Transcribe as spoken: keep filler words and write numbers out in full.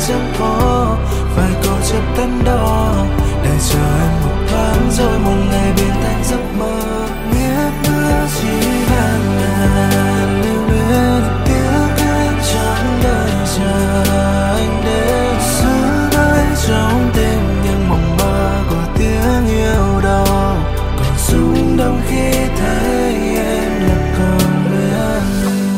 chẳng có, phải cố chấp đắn đo để chờ